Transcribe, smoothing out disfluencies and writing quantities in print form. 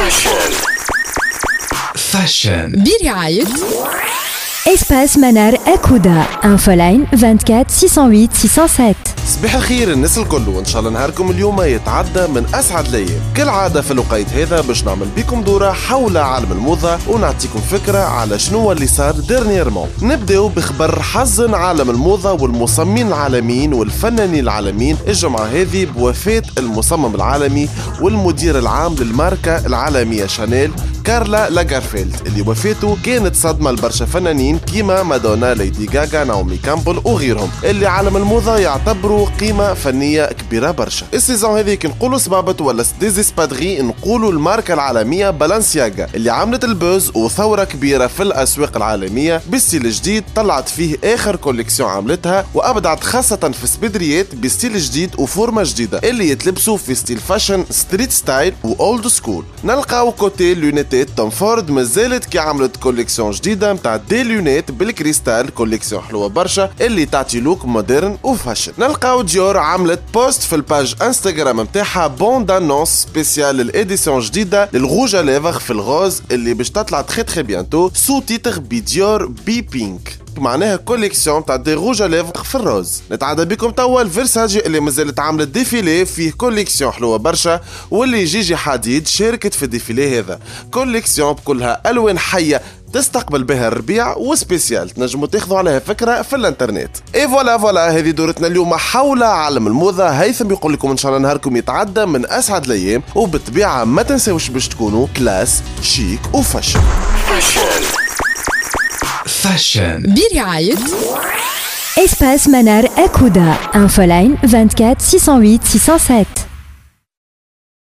فاشن برعاية Espace Manar Akouda. Infoline 24 608 607. صباح الخير الناس الكل، وان شاء الله نهاركم اليوم يتعدى من اسعد الايام. كالعاده في الوقت هذا باش نعمل بكم دوره حول عالم الموضه ونعطيكم فكره على شنو اللي صار ديرنييرمون. نبداو بخبر حزن عالم الموضه والمصممين العالميين والفنانين العالميين الجمعه هذه بوفاه المصمم العالمي والمدير العام للماركه العالميه شانيل كارلا لاغارفيلد، اللي وفاته كانت صدمه لبرشا فنانين كيما مادونا، ليدي غاغا، ناومي كامبل وغيرهم اللي عالم الموضه يعتبروا قيمه فنيه كبيره برشا. السيزون هذه كنقولوا سبابت ولا ديزيسبادغي، نقولوا الماركه العالميه بالانسياغا اللي عملت البوز وثوره كبيره في الاسواق العالميه بستيل جديد طلعت فيه اخر كوليكسيون عملتها، وابدعت خاصه في السبيدريات بستيل جديد وفورمه جديده اللي يتلبسوا في ستيل فاشن ستريت ستايل واولد سكول. نلقاو كوتي لونيتات توم فورد مازالت كي عملت كوليكسيون جديده متاع دي لونيت بالكريستال، كوليكسيون حلوه برشا اللي تعطي لوك مودرن وفاشن. نلقاو ديور عملت بوست في الباج انستغرام متاعها بون دانونس سبيسيال للاديسيون جديده للغوجه ليفر في الغوز اللي باش تطلع تخي بيانتو سو تيتر بديور بي بينك، معناها كوليكسيون تاع دي روج ليفر في الروز. نتعدى بكم توا الفيرساجي اللي مازالت عامله ديفيلي فيه كوليكسيون حلوه برشا، واللي جيجي حديد شاركت في الديفيلي هذا. كوليكسيون بكلها الوان حيه تستقبل بها الربيع وسبيسيال، تنجموا تاخذوا عليها فكره في الانترنت. اي فوالا هذه دورتنا اليوم حول عالم الموضه. هيثم يقول لكم ان شاء الله نهاركم يتعدى من اسعد الايام، وبالطبيعه ما تنساوش باش تكونوا كلاس شيك وفاشن. فاشن برعاية Espace Manar Akouda. Infoline 24 608 607.